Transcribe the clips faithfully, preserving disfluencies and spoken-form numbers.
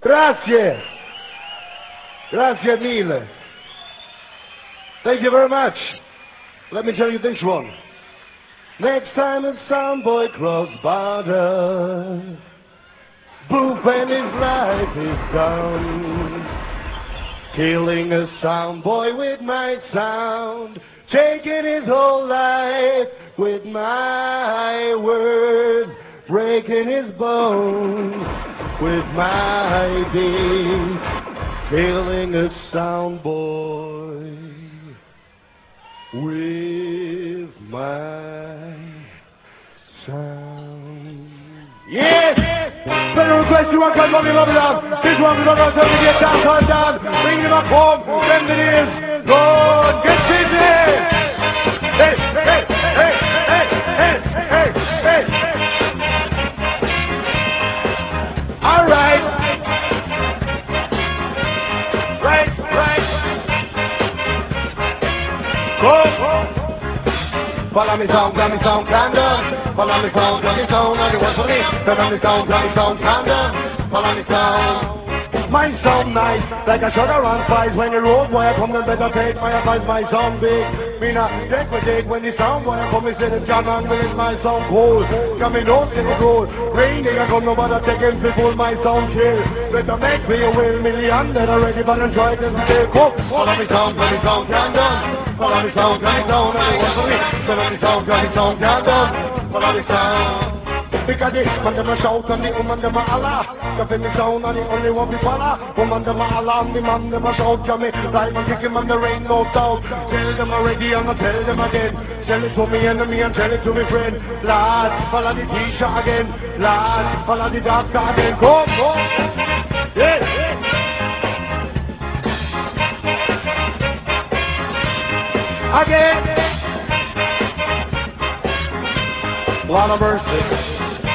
Grazie. Grazie mille. Thank you very much. Let me tell you this one. Next time a soundboy cross border, Boof and his life is done. Killing a soundboy with my sound, taking his whole life with my words, breaking his bones with my beat, killing a soundboy with my sound. Yes! Better request you one, cause love you, love you, love. This one we don't know until we get down, turn down. Bring him up home, bend it in. Go on, get busy! Hey, hey, hey, hey, hey, hey, hey. All right. Right, right. Go, go. Follow me sound, follow me sound, condom. Follow me sound, follow me sound, and you want for me. Follow me sound, follow me sound, condom. Follow me sound. My sound nice, like a sugar on spice. When the road wire come, then better take my advice. My sound big, me not take my take. When the sound wire come, me say the John and release my sound cold. Come in out in the road, rain nigga come, nobody take him before my sound kill. Better make me a will million, then already but enjoy them stay cook. Follow me sound, follow me sound, condom. Follow me sound, follow me sound, and you want for me. Follow me sound, follow me sound, condom. Follow me sound. Because the man them a shout and the woman them a holla. The family sound and the only one we follow. Woman them a holla and the man them a shout. Come me, like and kick him and there ain't no doubt. Tell them already and I tell them again. Tell it to me enemy and tell it to me friend. Lad, follow the teacher again. Lad, follow the doctor again. Go, go. Yeah, yeah. Again. Lot of mercy.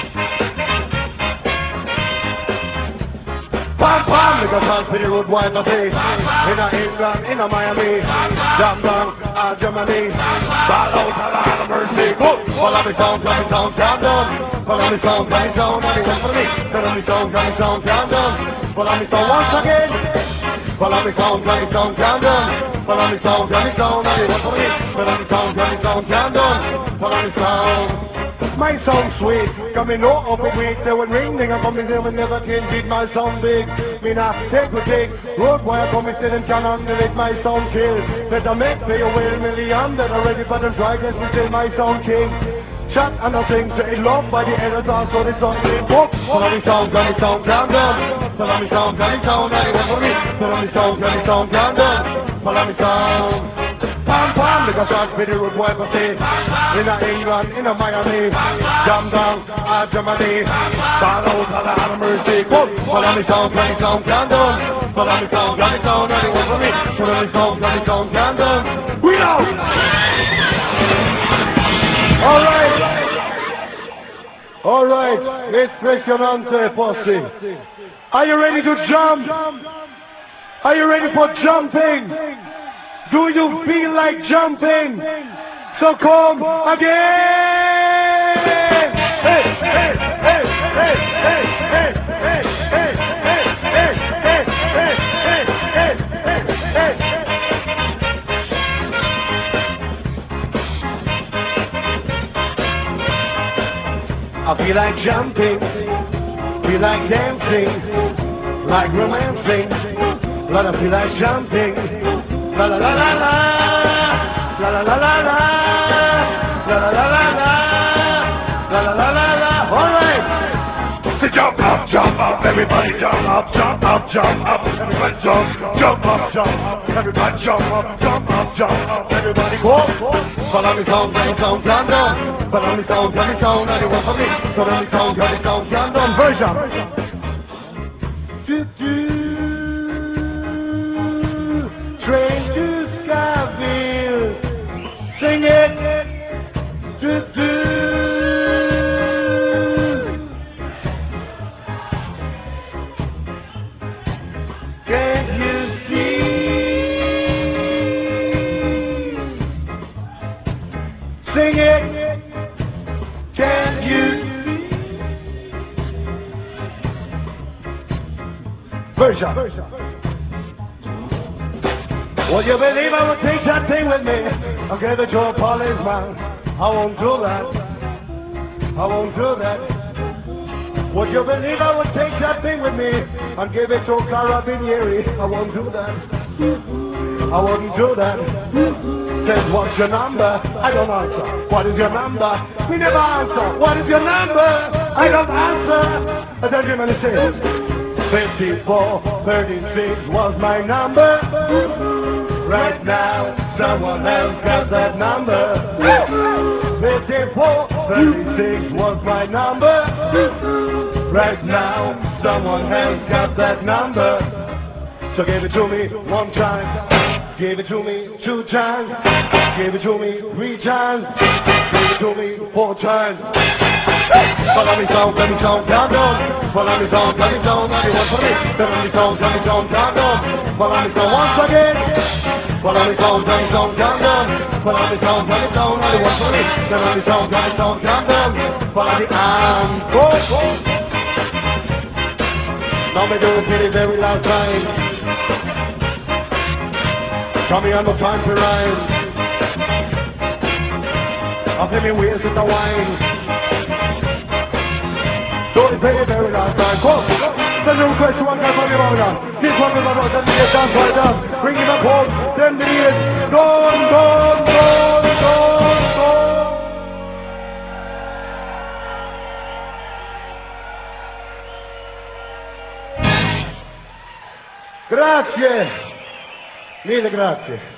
Pam pam, nigga can't see the road wide the place. In a England, in a Miami, jam down, uh, Germany. Ball out, a lot of mercy. Go, follow me sound, follow me sound, jam down. Follow me sound, follow me sound, and it for me. Follow me sound, follow me sound, jam down. Follow me sound once again. Follow me sound, follow me sound, jam down. Follow me sound, follow me sound, and it for me. Follow me sound, follow me sound, jam down. Follow me sound. My sound sweet, coming out of a week. They would ring, nigga, come in there and never can beat my sound big. Me not take a take, road wire come instead and can underrate my sound kill. Better make me a well million, that already but them try guess me still my sound king. Shot and I sing, say love by the editor, so the song clean book. Follow me sound, follow me sound, down, down. Follow me sound, follow me sound, and it was for me. Follow me sound, follow me sound, down, down. Follow me sound. Pam pam, nigga shot for the road boy for say. In a England, in a Miami, jam down, uh, Germany. Ball out, a lot of mercy. Go, follow me sound, follow me sound, can down. Follow me sound, follow me sound, and it was for me. Follow me sound, follow me sound, can down. We out. All right, all right. Impressionante posse. Are you ready to jump? Are you ready for jumping? Do you feel like jumping? So come again! Hey, hey, hey, hey, hey, hey, hey, hey, hey, hey, hey, hey, hey, hey, hey. I feel like jumping, feel like dancing, like romancing, but I feel like jumping. La la la la la, la la la la la, la la la la la, la la la la la. All right. So jump up, jump up, everybody jump up, jump up, jump up, everybody jump, jump up, jump up, everybody jump up, jump up, jump up, everybody go. Follow me sound, follow me sound, jump down. Follow me sound, follow me sound, and you want for me. Follow me sound, follow me sound, jump down. Version. Do do. Train to Skyville, sing it, do do. Can't you see? Sing it, can't you see? Version. Would you believe I would take that thing with me? I'll give it to a policeman. I won't do that. I won't do that. Would you believe I would take that thing with me and give it to a carabinieri? I won't do that. I wouldn't do that. Says, what's your number? I don't answer. What is your number? We never answer. What is your number? I don't answer. I tell you, man, it says, fifty-four thirty-six was my number. Right now, someone else got that number. fifty-four thirty-six was my number. Right now, someone else got that number. So give it to me one time. Give it to me two times. Give it to me three times. Give it to me four times. Follow me song, let me song, count on. Follow me song, let me song, everyone for me. Follow me song, let me song, count on. Follow me song once again. Follow me song, let me song, count on. Follow me song, let me song, everyone for me. Follow me song, let me song, count on. Follow the encore. Now me do it for the very last time. Tell me I no time to rhyme. I'll pay me ways with the wine. Don't pay the very last time. Come, send a request to one guy from your mother. This one is about ten minutes dance right now. Bring it up home. Ten minutes. Gone, gone, gone, gone, gone. Grazie. Mille grazie.